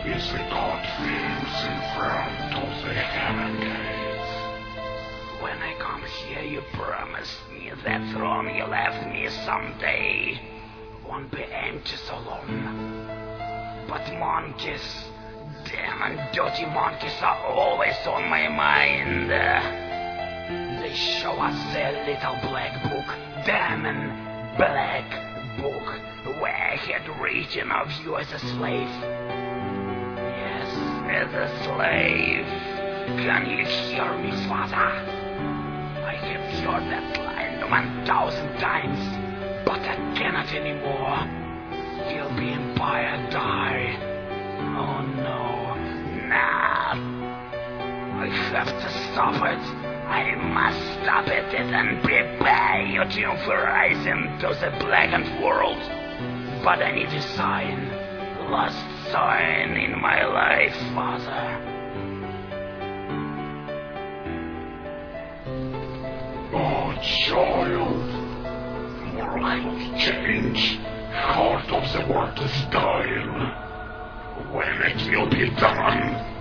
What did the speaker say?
is the God things in front of the heaven gates. When I come here, you promised me that throne you left me someday won't be empty so long. But monkeys, damn dirty monkeys, are always on my mind. They show us their little black book, damn black book, where I had written of you as a slave. Yes, as a slave. Can you hear me, Father? I have heard that line 1,000 times, but I cannot anymore. Feel the empire die. Oh no, nah. I have to stop it. I must stop it and prepare you to rise into the blackened world. But I need a sign, last sign in my life, Father. Oh, child, more like change. Heart of the world is dying. When it will be done?